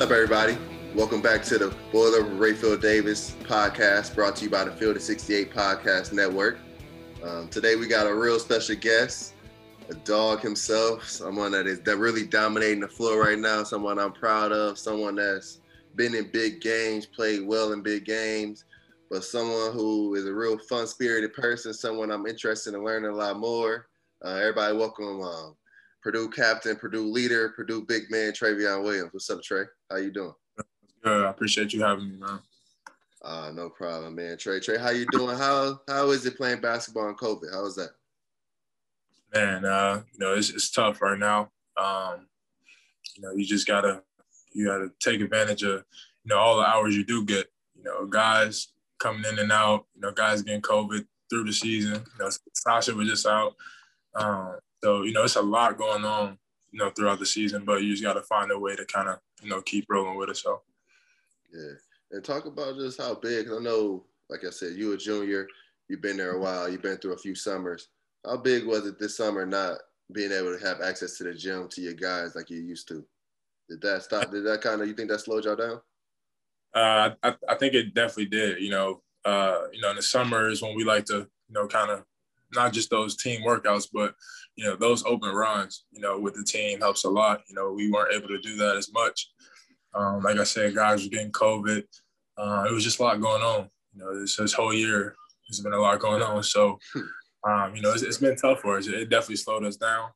up, everybody? Welcome back to the Boiler Rayfield Davis podcast, brought to you by the Field of 68 Podcast Network. Today we got a real special guest, a dog himself, someone that really dominating the floor right now, someone I'm proud of, someone that's been in big games, played well in big games, but someone who is a real fun-spirited person, someone I'm interested in learning a lot more. Everybody welcome Purdue captain, Purdue leader, Purdue big man, Trevion Williams. What's up, Trey? How you doing? Good. I appreciate you having me, man. No problem, man. Trey, how you doing? How is it playing basketball in COVID? How is that? Man, it's tough right now. You just gotta take advantage of, all the hours you do get. Guys coming in and out, guys getting COVID through the season. Sasha was just out. So it's a lot going on, throughout the season, but you just got to find a way to kind of, keep rolling with it. So. Yeah. And talk about just how big, 'cause I know, like I said, you a junior, you've been there a while, you've been through a few summers. How big was it this summer not being able to have access to the gym, to your guys like you used to? Did that stop? Did that kind of, you think that slowed y'all down? I think it definitely did. In the summer is when we like to, kind of not just those team workouts, but, those open runs, with the team helps a lot. We weren't able to do that as much. Like I said, guys were getting COVID. It was just a lot going on. This whole year, there's been a lot going on. So, it's been tough for us. It definitely slowed us down.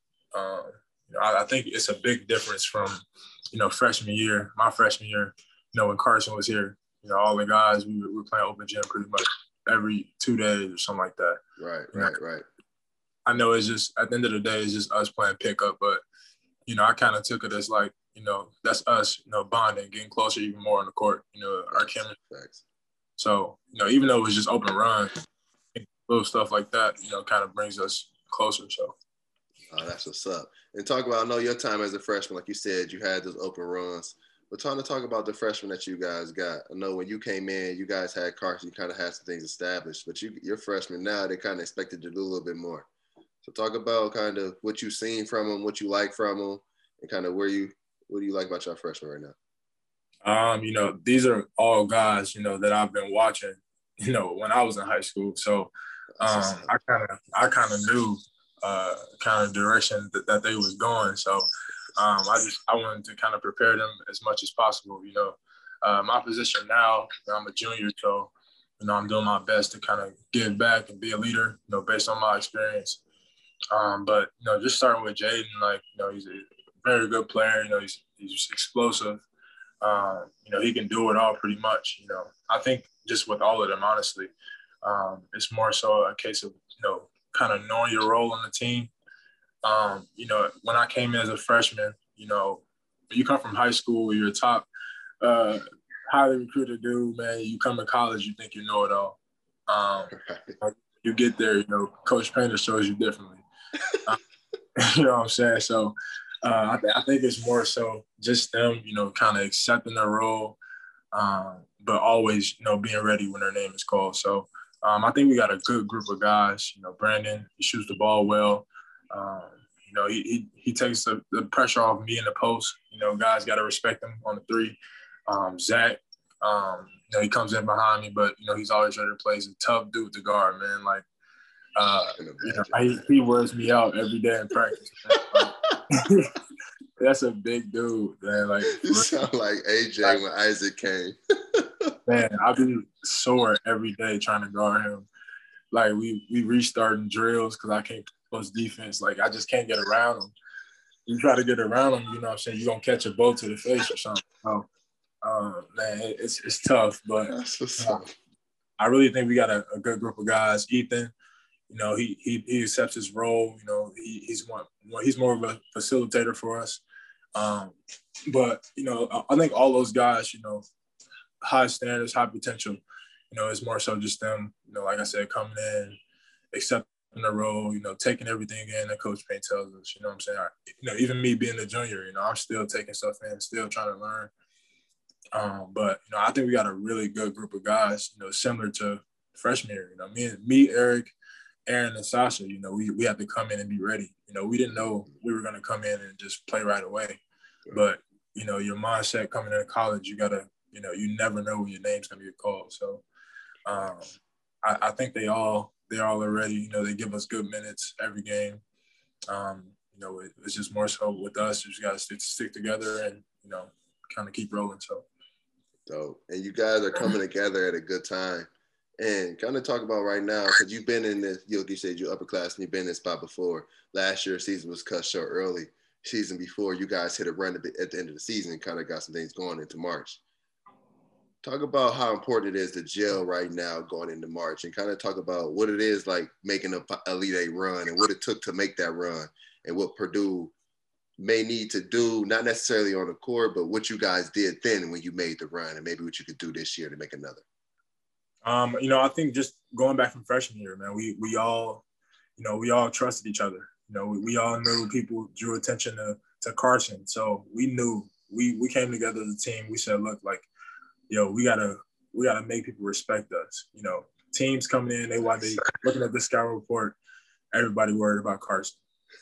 I think it's a big difference from, freshman year, my freshman year, when Carson was here. All the guys, we were playing open gym pretty much every 2 days or something like that. Right. I know it's just, at the end of the day, it's just us playing pickup. But, I kind of took it as like, that's us, bonding, getting closer even more on the court, our chemistry. So, even though it was just open run, little stuff like that, kind of brings us closer. So. That's what's up. And talk about, I know your time as a freshman, like you said, you had those open runs. But trying to talk about the freshmen that you guys got. I know when you came in, you guys had Carson, you kind of had some things established. But you're freshmen now, they kind of expected to do a little bit more. So talk about kind of what you've seen from them, what you like from them, and kind of what do you like about your freshmen right now? These are all guys, that I've been watching, when I was in high school. So I kind of knew kind of direction that they was going. So I wanted to kind of prepare them as much as possible. My position now, I'm a junior, so I'm doing my best to kind of give back and be a leader, based on my experience. But just starting with Jaden, like he's a very good player. He's explosive. He can do it all pretty much. I think just with all of them, honestly, it's more so a case of kind of knowing your role on the team. When I came in as a freshman, you come from high school, you're a top, highly recruited dude, man. You come to college, you think you know it all. You get there, Coach Painter shows you differently. You know what I'm saying? So I think it's more so just them, kind of accepting their role, but always, being ready when their name is called. So I think we got a good group of guys. Brandon, he shoots the ball well. He takes the pressure off me in the post. Guys got to respect him on the three. Zach, he comes in behind me, but, he's always ready to play. He's a tough dude to guard, man. Like, he wears me out every day in practice. That's a big dude, man. Like, you sound like AJ when Isaac came. Man, I be sore every day trying to guard him. Like, we restarting drills because I can't post defense. Like, I just can't get around him. You try to get around him, you know what I'm saying, you're going to catch a ball to the face or something. So, man, it's tough. But I really think we got a good group of guys. Ethan, he accepts his role. He's more of a facilitator for us. But, I think all those guys, high standards, high potential. It's more so just them, like I said, coming in, accepting the role, taking everything in that Coach Payne tells us, you know what I'm saying? Even me being a junior, I'm still taking stuff in, still trying to learn. But, I think we got a really good group of guys, similar to freshman year. Me, Eric, Aaron, and Sasha, we had to come in and be ready. We didn't know we were going to come in and just play right away. But, your mindset coming into college, you gotta, you never know when your name's gonna get called. So I think they all are ready. They give us good minutes every game. It's just more so with us. You just gotta stick together and kind of keep rolling. So. Dope. And you guys are coming together at a good time. And kind of talk about right now, because you've been in this, you said you're upperclass and you've been in this spot before. Last year's season was cut short early. Season before, you guys hit a run at the end of the season and kind of got some things going into March. Talk about how important it is to gel right now going into March, and kind of talk about what it is like making an Elite Eight run and what it took to make that run and what Purdue may need to do, not necessarily on the court, but what you guys did then when you made the run and maybe what you could do this year to make another. I think just going back from freshman year, man, we all trusted each other. We all knew people drew attention to Carson. So we knew we came together as a team. We said, look, like, we gotta make people respect us. Teams coming in, they looking at the scout report, everybody worried about Carson.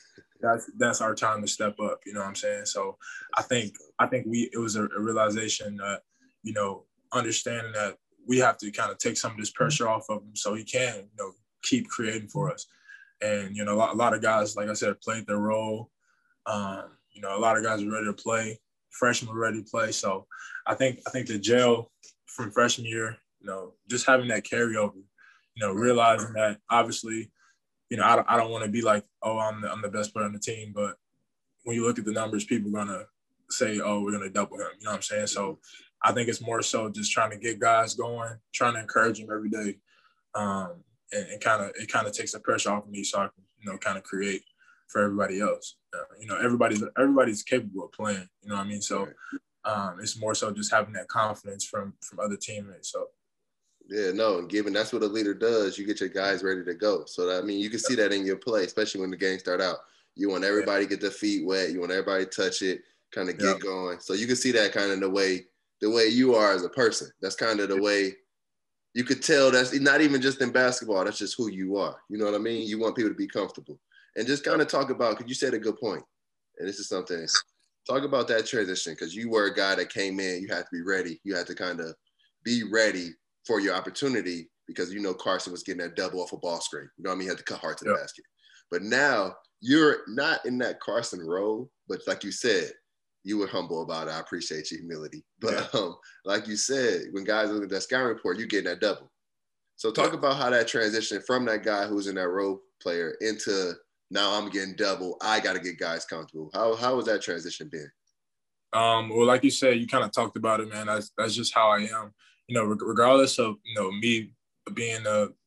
That's our time to step up. You know what I'm saying? So I think it was a realization that, understanding that we have to kind of take some of this pressure off of him so he can, keep creating for us. And, a lot of guys, like I said, played their role. A lot of guys were ready to play. Freshmen were ready to play. So I think the gel from freshman year, just having that carryover, realizing that obviously, I don't want to be like, oh, I'm the best player on the team. But when you look at the numbers, people are going to say, oh, we're going to double him. You know what I'm saying? So I think it's more so just trying to get guys going, trying to encourage them every day. And it kind of takes the pressure off of me so I can, kind of create for everybody else. Everybody's capable of playing, you know what I mean? So it's more so just having that confidence from other teammates. So. Yeah, no, and given that's what a leader does, you get your guys ready to go. So you can see that in your play, especially when the games start out. You want everybody to get their feet wet. You want everybody to touch it, kind of get going. So you can see that kind of the way you are as a person. That's kind of the way you could tell. That's not even just in basketball. That's just who you are. You know what I mean? You want people to be comfortable. And just kind of talk about, because you said a good point, and this is something, talk about that transition, because you were a guy that came in, you had to be ready. You had to kind of be ready for your opportunity because, Carson was getting that double off a ball screen. You know what I mean? He had to cut hard to the basket. But now you're not in that Carson role, but like you said, you were humble about it. I appreciate your humility. But like you said, when guys look at that scouting report, you're getting that double. So talk about how that transition from that guy who's in that role player into now I'm getting double. I got to get guys comfortable. How was that transition been? Well, like you said, you kind of talked about it, man. That's just how I am. Regardless of, me being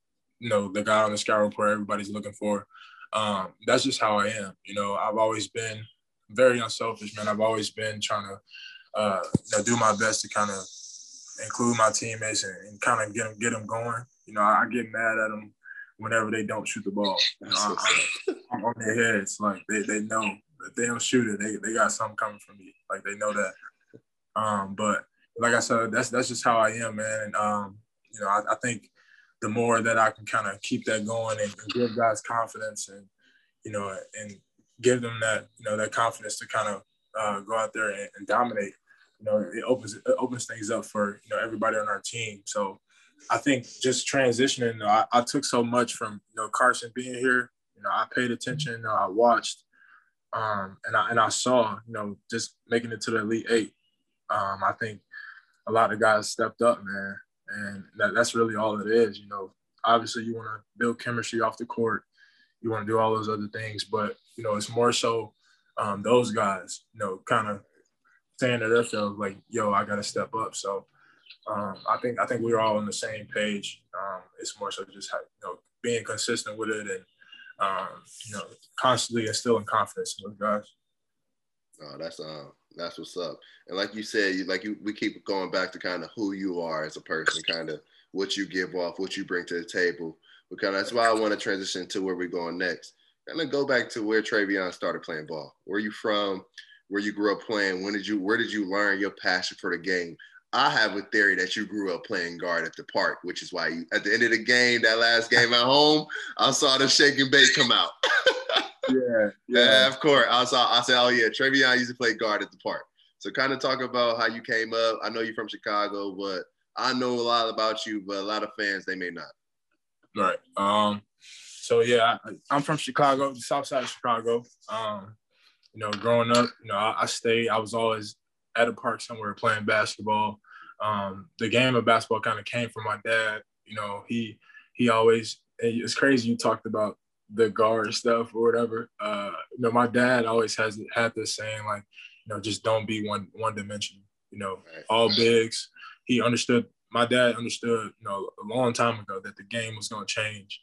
the guy on the scout report everybody's looking for, that's just how I am. I've always been very unselfish, man. I've always been trying to do my best to kind of include my teammates and kind of get them going. I get mad at them whenever they don't shoot the ball. I'm on their heads. Like they know if they don't shoot it, they got something coming from me. Like they know that. But like I said, that's just how I am, man. And I think the more that I can kind of keep that going and give guys confidence and and give them that that confidence to kind of go out there and dominate. It opens things up for everybody on our team. So I think just transitioning. I took so much from Carson being here. I paid attention. I watched, and I saw just making it to the Elite Eight. I think a lot of guys stepped up, man, and that's really all it is. Obviously you want to build chemistry off the court. You want to do all those other things, but it's more so those guys, kind of saying to themselves like, "Yo, I got to step up." So I think we're all on the same page. It's more so just being consistent with it and constantly instilling confidence in those guys. That's what's up. And like you said, we keep going back to kind of who you are as a person, kind of what you give off, what you bring to the table. Because that's why I want to transition to where we're going next. Kind of go back to where Travion started playing ball. Where you from? Where you grew up playing? Where did you learn your passion for the game? I have a theory that you grew up playing guard at the park, which is why you, at the end of the game, that last game at home, I saw the shake and bake come out. Yeah. Of course. I said, oh yeah, Travion used to play guard at the park. So kind of talk about how you came up. I know you're from Chicago, but I know a lot about you, but a lot of fans, they may not. Right. So yeah, I'm from Chicago, the South Side of Chicago. Growing up, I was always at a park somewhere playing basketball. The game of basketball kind of came from my dad. He always, it's crazy you talked about the guard stuff or whatever. My dad always had this saying, like, just don't be one dimensional. All bigs. My dad understood, a long time ago that the game was going to change.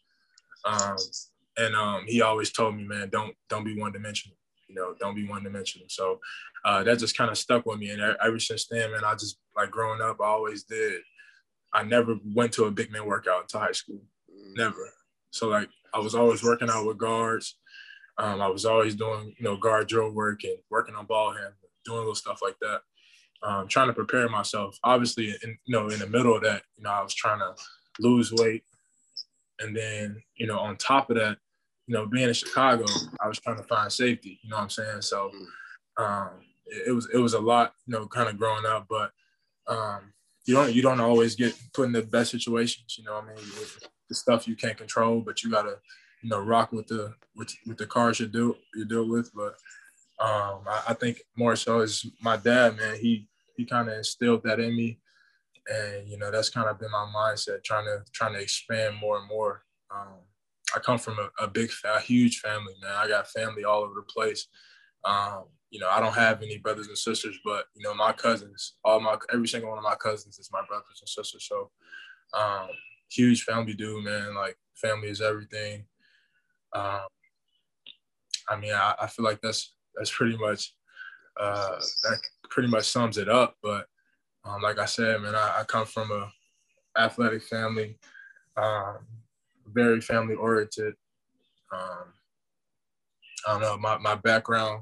He always told me, man, don't be one dimensional. Don't be one dimensional. So that just kind of stuck with me. And ever since then, man, I just, like, growing up, I always did. I never went to a big man workout until high school. Never. So, like, I was always working out with guards. I was always doing, guard drill work and working on ball handling, doing little stuff like that. Trying to prepare myself. Obviously, in the middle of that, I was trying to lose weight. And then, on top of that, being in Chicago, I was trying to find safety, you know what I'm saying? So it was a lot, kind of growing up, but you don't always get put in the best situations, you know what I mean? The stuff you can't control, but you gotta, rock with the cards you deal with. But I think more so is my dad, man. He kind of instilled that in me, and that's kind of been my mindset, trying to expand more and more. I come from a huge family, man. I got family all over the place. I don't have any brothers and sisters, but my cousins, every single one of my cousins is my brothers and sisters. So huge family dude, man. Like, family is everything. I feel like that's pretty much that pretty much sums it up. But like I said, man, I come from a athletic family, very family oriented. I don't know, my background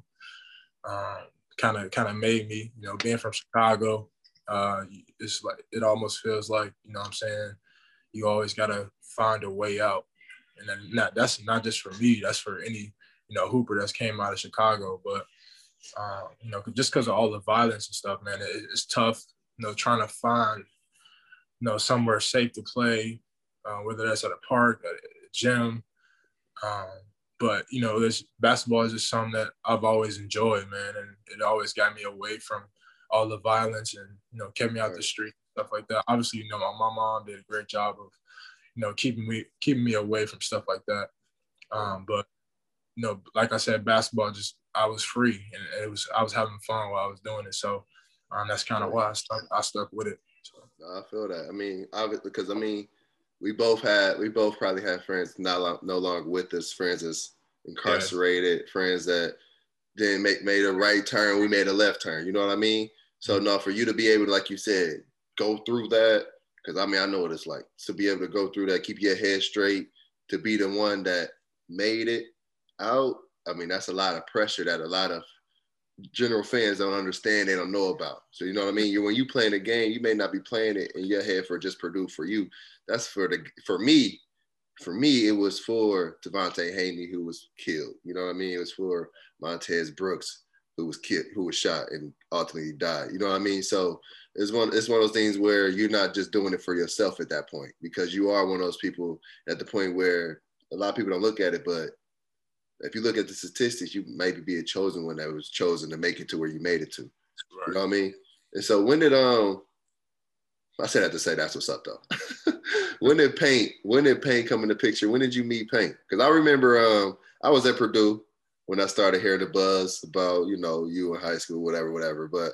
kind of made me, being from Chicago. It's like, it almost feels like, what I'm saying, you always gotta find a way out, and then that's not just for me, that's for any hooper that's came out of Chicago. But just because of all the violence and stuff, man, it's tough, trying to find somewhere safe to play, whether that's at a park, at a gym. But this basketball is just something that I've always enjoyed, man, and it always got me away from all the violence and kept me out the street, stuff like that. Obviously, my mom did a great job of keeping me away from stuff like that. But like I said, basketball, just, I was free, and I was having fun while I was doing it. So that's kind of why I stuck with it. So. I feel that. I mean, because we both probably had friends no longer with us, friends that's incarcerated, friends that didn't made a right turn, we made a left turn. You know what I mean? So no, for you to be able to, like you said, go through that, because I know what it's like to be able to go through that, keep your head straight, to be the one that made it out. That's a lot of pressure that a lot of general fans don't understand, they don't know about. So you know what I mean? When you playing a game, you may not be playing it in your head for just Purdue. For you, that's for me, it was for Devontae Haney, who was killed. You know what I mean? It was for Montez Brooks, who was shot and ultimately died. You know what I mean? So it's one of those things where you're not just doing it for yourself at that point, because you are one of those people at the point where a lot of people don't look at it, but if you look at the statistics, you maybe be a chosen one that was chosen to make it to where you made it to. Right. You know what I mean? And so when did I said that to say that's what's up though. When did Paint come in the picture? When did you meet Paint? Because I remember I was at Purdue when I started hearing the buzz about, you in high school, whatever. But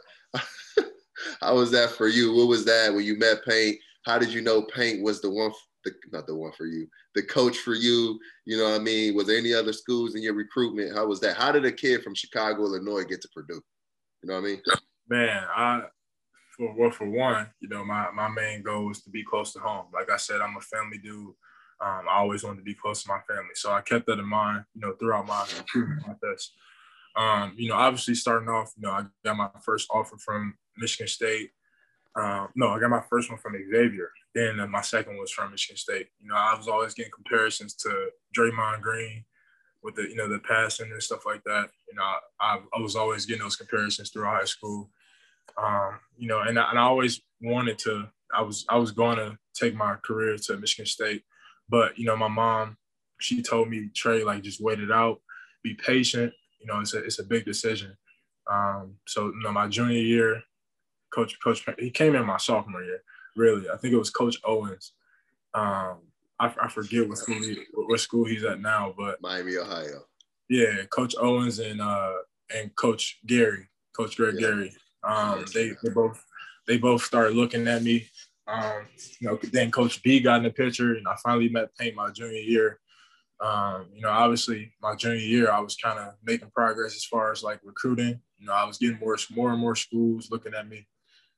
how was that for you? What was that when you met Paint? How did you know Paint was not the one for you, the coach for you? You know what I mean? Was there any other schools in your recruitment? How was that? How did a kid from Chicago, Illinois get to Purdue? You know what I mean? Man, for one, my main goal was to be close to home. Like I said, I'm a family dude. I always wanted to be close to my family. So I kept that in mind, throughout my recruitment process. Obviously starting off, I got my first offer from Michigan State. No, I got my first one from Xavier. Then my second was from Michigan State. I was always getting comparisons to Draymond Green with the passing and stuff like that. I was always getting those comparisons throughout high school. You know, and I always wanted to. I was going to take my career to Michigan State, but you know, my mom, she told me, Trey, like just wait it out, be patient. You know, it's a big decision. So you know, my junior year, Coach, he came in my sophomore year. Really, I think it was Coach Owens. I forget what school he's at now, but Miami, Ohio. Yeah, Coach Owens and Coach Gary, Coach Greg Gary. They both started looking at me. You know, then Coach B got in the picture, and I finally met Paint my junior year. You know, obviously my junior year, I was kind of making progress as far as like recruiting. You know, I was getting more and more schools looking at me.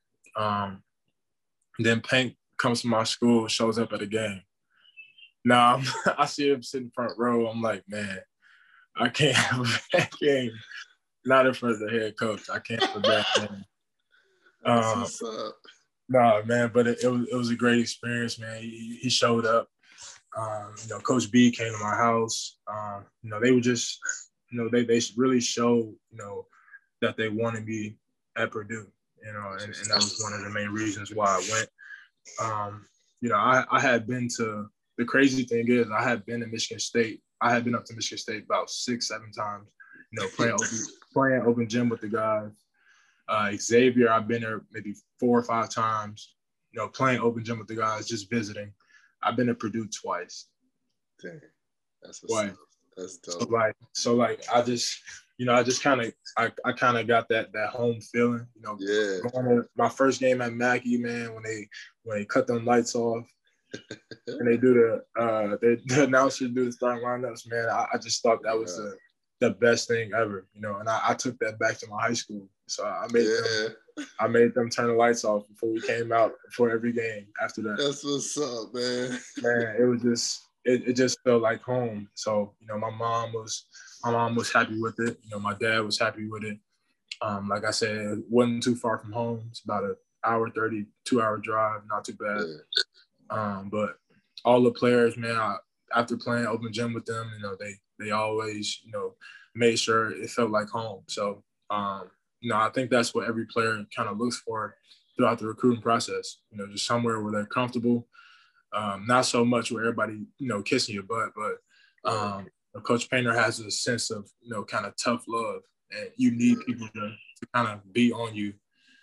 Then Paint comes to my school, shows up at a game. Now I see him sitting front row. I'm like, man, I can't have a bad game. Not in front of the head coach. I can't have a bad game. What's up? Nah, man, but it was a great experience, man. He showed up. You know, Coach B came to my house. You know, they were just, you know, they really showed, you know, that they wanted me at Purdue, you know, and that was one of the main reasons why I went. You know, I had been to, the crazy thing is I had been to Michigan State. I had been up to Michigan State about 6-7 times, you know, playing open gym with the guys. Xavier, I've been there maybe 4 or 5 times, you know, playing open gym with the guys, just visiting. I've been to Purdue twice. Dang, that's what's up. That's dope. So I just, you know, I kind of got that home feeling, you know. Yeah. Going to my first game at Mackey, man, when they cut them lights off and they do the announcer do the starting lineups, man. I just thought that was the best thing ever, you know. And I took that back to my high school, so I made them turn the lights off before we came out for every game after that. That's what's up, man. Man, it was just it just felt like home. So, you know, my mom was happy with it. You know, my dad was happy with it. Like I said, it wasn't too far from home. It's about an hour 30, 2-hour drive, not too bad. Yeah. But all the players, man, after playing open gym with them, you know, they always, you know, made sure it felt like home. So, you know, I think that's what every player kind of looks for throughout the recruiting process. You know, just somewhere where they're comfortable. Not so much where everybody, you know, kissing your butt, but Coach Painter has a sense of, you know, kind of tough love, and you need people to kind of be on you.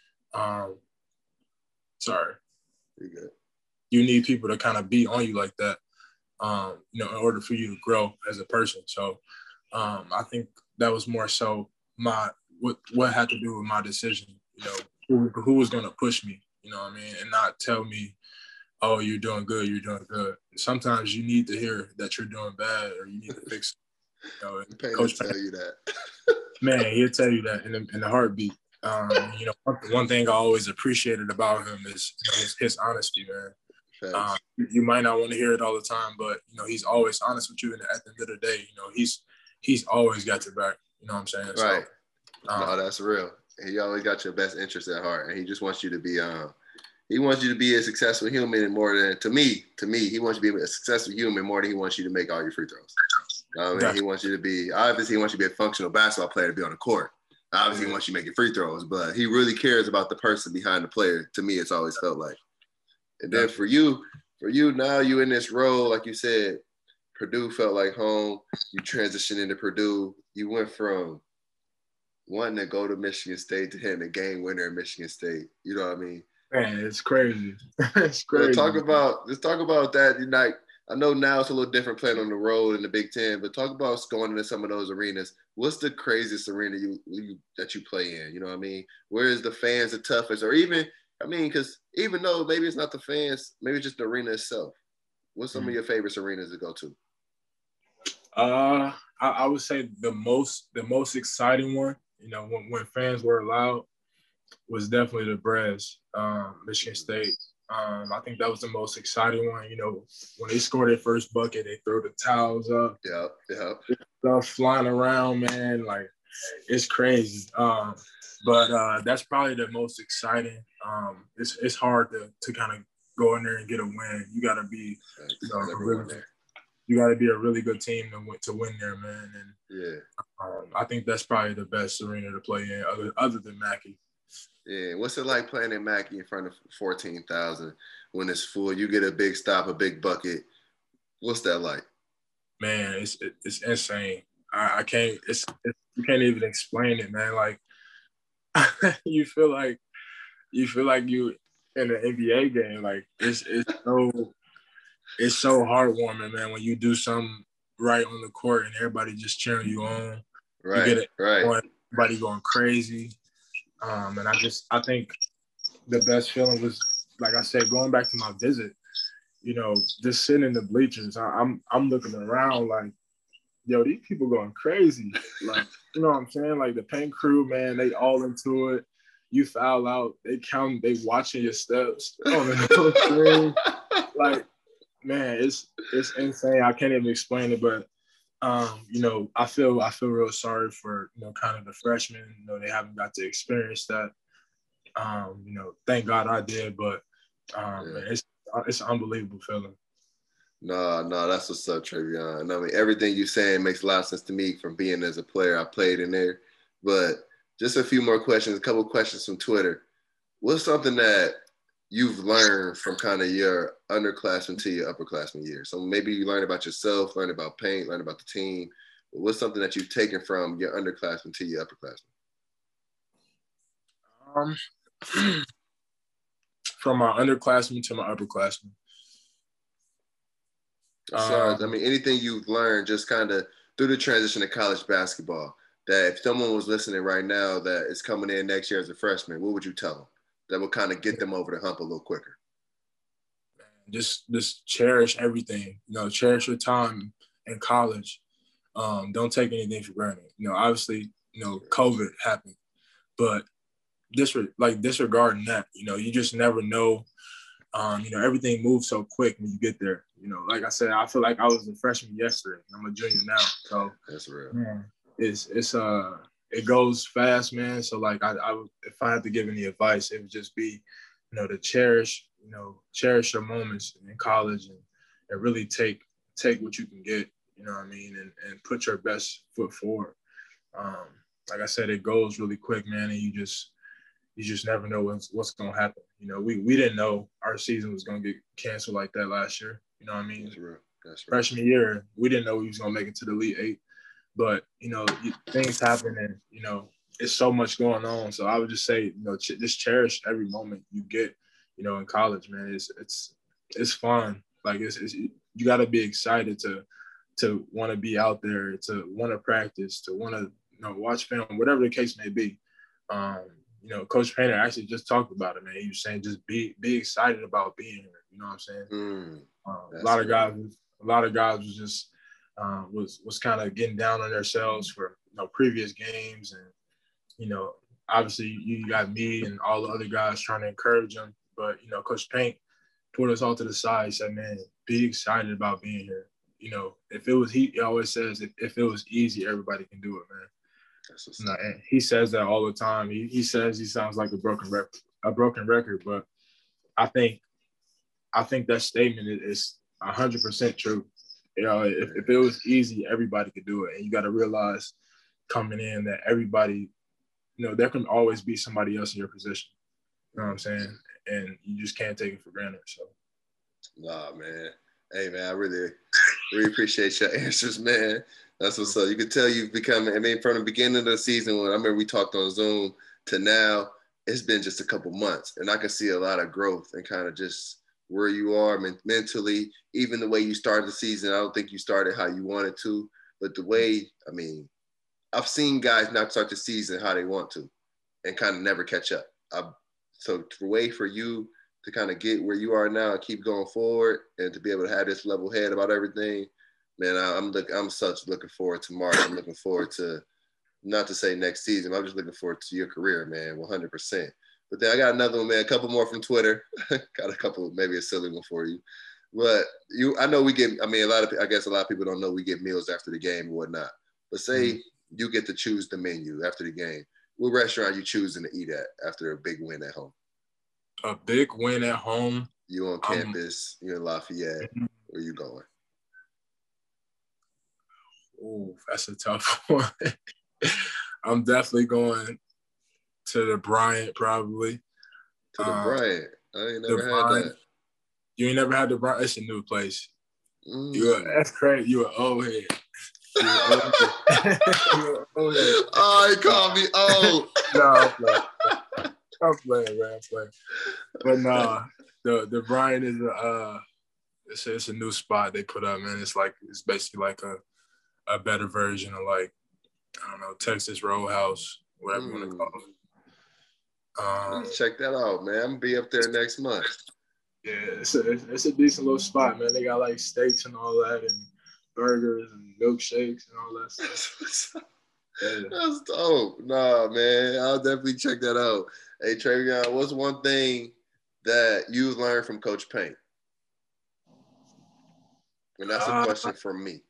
Sorry. You're good. You need people to kind of be on you like that, you know, in order for you to grow as a person. So I think that was more so what had to do with my decision, you know, who was going to push me, you know what I mean, and not tell me, oh, you're doing good, you're doing good. Sometimes you need to hear that you're doing bad or you need to fix it. You know, Coach tell you that. Man, he'll tell you that in a heartbeat. You know, one thing I always appreciated about him is, you know, his honesty, man. You might not want to hear it all the time, but, you know, he's always honest with you. And at the end of the day, you know, he's always got your back. You know what I'm saying? Right. So, no, that's real. He always got your best interest at heart. And he just wants you to be he wants you to be a successful human, and more than to me, he wants you to be a successful human more than he wants you to make all your free throws. I mean, he wants you to be, obviously, he wants you to be a functional basketball player to be on the court. Obviously, he wants you making free throws, but he really cares about the person behind the player. To me, it's always felt like. And then for you now, you in this role, like you said, Purdue felt like home. You transitioned into Purdue. You went from wanting to go to Michigan State to hitting a game winner at Michigan State. You know what I mean? Man, it's crazy. It's crazy. Let's talk about that. Like, I know now it's a little different playing on the road in the Big Ten, but talk about going into some of those arenas. What's the craziest arena that you play in? You know what I mean? Where is the fans the toughest? Or even, I mean, because even though maybe it's not the fans, maybe it's just the arena itself. What's some of your favorite arenas to go to? I would say the most exciting one, you know, when fans were allowed, was definitely the Brez, Michigan State. I think that was the most exciting one. You know, when they scored their first bucket, they throw the towels up. Yeah. Stuff flying around, man. Like, it's crazy. But that's probably the most exciting. It's hard to kind of go in there and get a win. You got to be, you got to be a really good team to win there, man. And I think that's probably the best arena to play in, other than Mackey. Yeah, what's it like playing at Mackey in front of 14,000 when it's full? You get a big stop, a big bucket. What's that like? Man, it's insane. I can't. You can't even explain it, man. Like you feel like you in an NBA game. Like it's so heartwarming, man. When you do something right on the court and everybody just cheering you on, you Right, get it. right. Everybody going crazy. And I think the best feeling was, like I said, going back to my visit. You know, just sitting in the bleachers. I'm looking around like, yo, these people going crazy. Like, you know what I'm saying? Like the paint crew, man, they all into it. You foul out, they count, they watching your steps on the screen. Like, man, it's insane. I can't even explain it, but you know, I feel real sorry for, you know, kind of the freshmen. You know, they haven't got to experience that. You know, thank God I did, but man, it's an unbelievable feeling. No, that's what's up, Travion. I mean, everything you're saying makes a lot of sense to me from being as a player. I played in there. But just a few more questions, a couple of questions from Twitter. What's something that you've learned from kind of your underclassmen to your upperclassmen years? So maybe you learned about yourself, learned about paint, learned about the team. But what's something that you've taken from your underclassmen to your upperclassmen? Um, from my underclassmen to my upperclassmen. I mean, anything you've learned just kind of through the transition to college basketball, that if someone was listening right now that is coming in next year as a freshman, what would you tell them that would kind of get them over the hump a little quicker? Just cherish everything. You know, cherish your time in college. Don't take anything for granted. You know, obviously, you know, COVID happened, but disregarding that, you know, you just never know. You know, everything moves so quick when you get there. You know, like I said, I feel like I was a freshman yesterday. I'm a junior now, so that's real. Man, it goes fast, man. So like, I would, if I had to give any advice, it would just be, you know, to cherish your moments in college and really take what you can get. You know what I mean, and put your best foot forward. Um, like I said, it goes really quick, man, and you just never know what's going to happen. You know, we didn't know our season was going to get canceled like that last year. You know what I mean? That's real. Freshman year, we didn't know we was going to make it to the Elite Eight. But, you know, things happen and, you know, it's so much going on. So I would just say, you know, just cherish every moment you get, you know, in college, man. It's fun. Like, it's you got to be excited to want to be out there, to want to practice, to want to, you know, watch film, whatever the case may be. You know, Coach Painter actually just talked about it, man. He was saying just be excited about being here. You know what I'm saying? A lot of guys was just was kind of getting down on themselves for, you know, previous games, and, you know, obviously you got me and all the other guys trying to encourage them, but, you know, Coach Paint pulled us all to the side. He said, "Man, be excited about being here. You know, if it was he always says if it was easy, everybody can do it, man." And he says that all the time. He says he sounds like a broken record, but I think that statement is 100% true. You know, if it was easy, everybody could do it. And you got to realize coming in that everybody, you know, there can always be somebody else in your position. You know what I'm saying? And you just can't take it for granted. So. Nah, man. Hey, man, I really appreciate your answers, man. That's what's up. You can tell you've become, I mean, from the beginning of the season, when I remember we talked on Zoom to now, it's been just a couple months. And I can see a lot of growth and kind of just where you are mentally, even the way you started the season. I don't think you started how you wanted to, but the way, I mean, I've seen guys not start the season how they want to and kind of never catch up. So the way for you to kind of get where you are now and keep going forward and to be able to have this level head about everything, man, I'm such looking forward to March. I'm looking forward to, not to say next season, I'm just looking forward to your career, man, 100%. But then I got another one, man, a couple more from Twitter. Got a couple, maybe a silly one for you. But I know we get, I mean, I guess a lot of people don't know we get meals after the game and whatnot. But say you get to choose the menu after the game. What restaurant you choosing to eat at after a big win at home? A big win at home. You on campus, you're in Lafayette. Where you going? Oh, that's a tough one. I'm definitely going to the Bryant, probably. To the Bryant. I ain't never had Bryant. that. You ain't never had the Bryant? It's a new place. That's crazy. You an old head. Oh, he called me old. No, I'm playing, man. I'm playing. But nah, the Bryant is it's a new spot they put up, man. It's basically like a better version of, like, I don't know, Texas Roadhouse, whatever you want to call it. Check that out, man. I'm gonna be up there next month. Yeah, it's a decent little spot, man. They got like steaks and all that, and burgers and milkshakes and all that stuff. Yeah. That's dope. Nah, man, I'll definitely check that out. Hey, Travion, what's one thing that you learned from Coach Payne? And that's a question from me.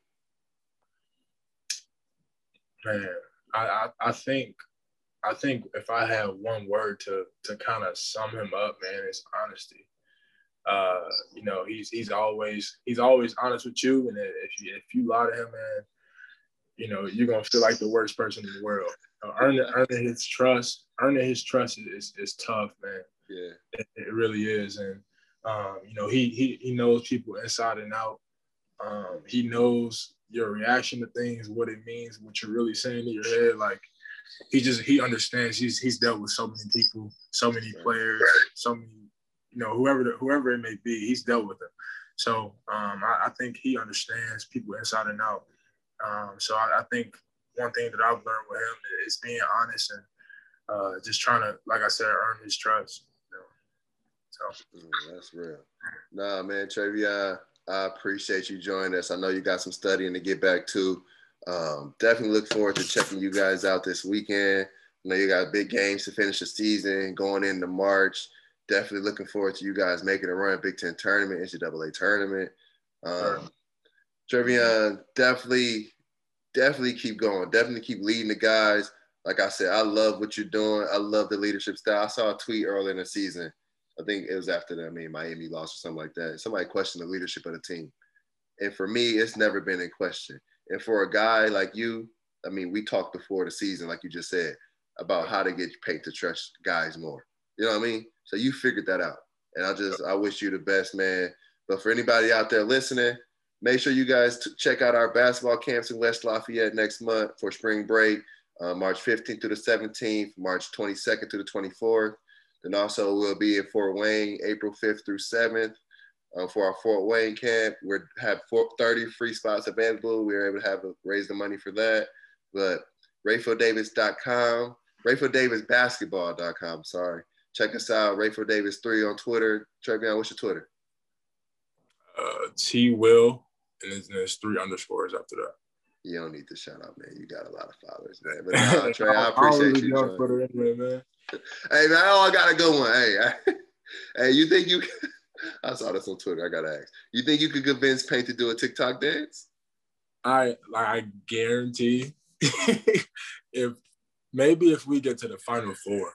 Man, I think if I had one word to kind of sum him up, man, it's honesty. You know, he's always honest with you, and if you lie to him, man, you know, you're gonna feel like the worst person in the world. Earning his trust is tough, man. Yeah, it really is, and you know, he knows people inside and out. He knows your reaction to things, what it means, what you're really saying in your head. Like, he understands. He's dealt with so many people, so many players, so many, you know, whoever it may be, he's dealt with them. So I think he understands people inside and out. So I think one thing that I've learned with him is being honest and just trying to, like I said, earn his trust. You know? So that's real. Nah, man, Travion, I appreciate you joining us. I know you got some studying to get back to. Definitely look forward to checking you guys out this weekend. I know you got big games to finish the season, going into March. Definitely looking forward to you guys making a run, Big Ten tournament, NCAA tournament. Travion, definitely keep going. Definitely keep leading the guys. Like I said, I love what you're doing. I love the leadership style. I saw a tweet earlier in the season. I think it was after that, Miami lost or something like that. Somebody questioned the leadership of the team. And for me, it's never been in question. And for a guy like you, I mean, we talked before the season, like you just said, about how to get paid to trust guys more. You know what I mean? So you figured that out. And I wish you the best, man. But for anybody out there listening, make sure you guys check out our basketball camps in West Lafayette next month for spring break, March 15th through the 17th, March 22nd through the 24th. Then also we'll be in Fort Wayne, April 5th through 7th. For our Fort Wayne camp, we have 30 free spots available. We were able to raise the money for that. But RayfieldDavis.com, RayfieldDavisBasketball.com, sorry. Check us out, RayfieldDavis3 on Twitter. Travion, what's your Twitter? T-Will, and there's 3 underscores after that. You don't need to shout out, man. You got a lot of followers, man. But nah, Trey, I appreciate you. On Twitter anyway, man. Hey, man, I got a good one. Hey, you think you – I saw this on Twitter. I got to ask. You think you could convince Payne to do a TikTok dance? I guarantee if we get to the Final Four,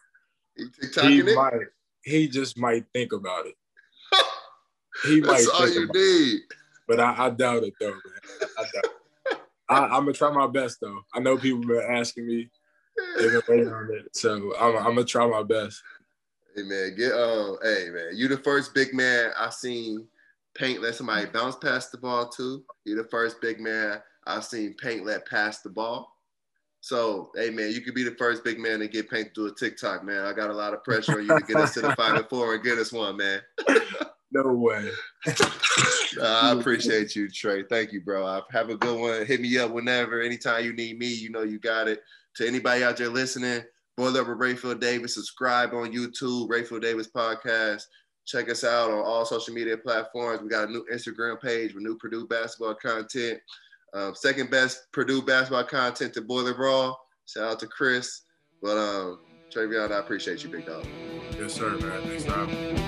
he just might think about it. He might. That's all you need. But I doubt it, though, man. I doubt it. I'm going to try my best, though. I know people have been asking me. They've been waiting on it. So I'm going to try my best. Hey, man. Hey, man. You the first big man I seen Payne let somebody bounce past the ball to. You the first big man I've seen Payne let pass the ball. So, hey, man, you could be the first big man to get Payne to do a TikTok, man. I got a lot of pressure on you to get us to the Final Four and get us one, man. No way. I appreciate you, Trey. Thank you, bro. Have a good one. Hit me up whenever. Anytime you need me, you know you got it. To anybody out there listening, Boil Up with Rayfield Davis. Subscribe on YouTube, Rayfield Davis Podcast. Check us out on all social media platforms. We got a new Instagram page with new Purdue basketball content. Second best Purdue basketball content to Boiler Raw. Shout out to Chris. But Travion, I appreciate you, big dog. Yes, sir, man. Thanks for having me.